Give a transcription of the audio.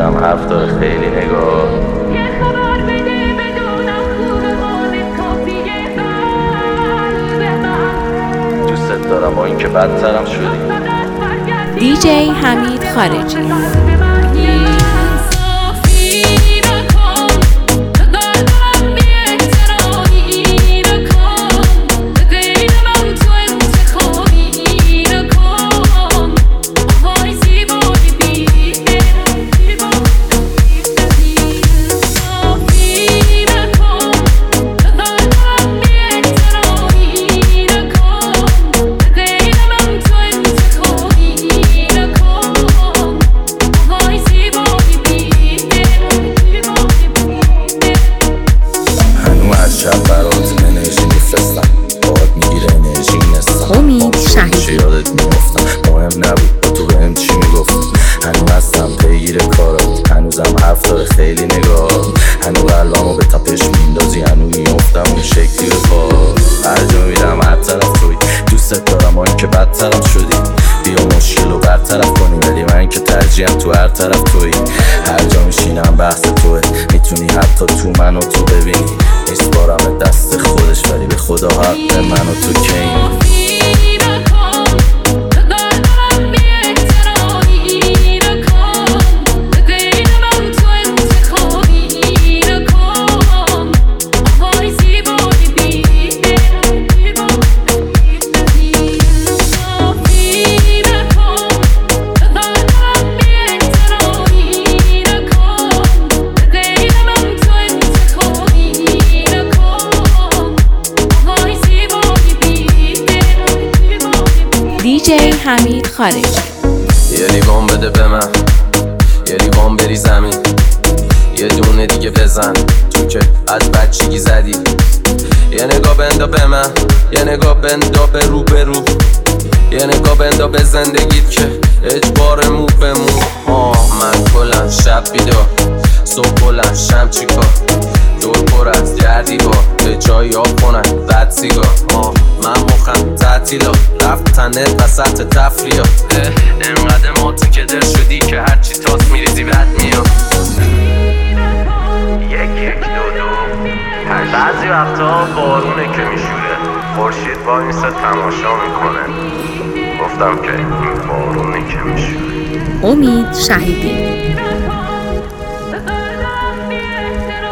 هنوزم حرف داره خیلی نگاه. دوست دارم با اینکه بدترم شدی. دیجی حمید خارجی. امید شهیدی. یادت میافتم مهم نبود با تو بهم چی میگفت. هنوز هستم پیگیر کارات، هنوزم حرف داره خیلی نگاه. هنوز قلبمو به تپش میندازی، هنوز میافتم اون شکلی به پا. هر جا میرم هر طرف توی، دوست دارم با اینکه بدترم شدی. بیا مشکلو برطرف کنی، ولی من که ترجیحم تو هر طرف توی. هر جا میشینم بحث توه، میتونی حتی تو منو تو ببینی. نیست بارم دست خودش، ولی به خدا حق منو تو کین. دیجی حمید خارجی. یه لیوان بده به من، یه لیوان بری زمین، یه دونه دیگه بزن تو که از بچگی زدی. یه نگاه بندا به من، یه نگاه بندا به رو به رو، یه نگاه بندا به زندگیت که اجبار مو به مو. من کلن شب بیدار، صبح بلند شم چیکار، دور پر از گردی با به جایی آب کنن بد سیگار. من مخم تعطیلا رفتنت وسط تفریات. انقدر ماتی که دل شدی که هرچی تاس میریزی بد میاد. یک دو بعضی وقتا بارونه که میشوره، خورشید وایسه تماشا میکنه. گفتم که این بارونه که میشوره. امید شهیدی.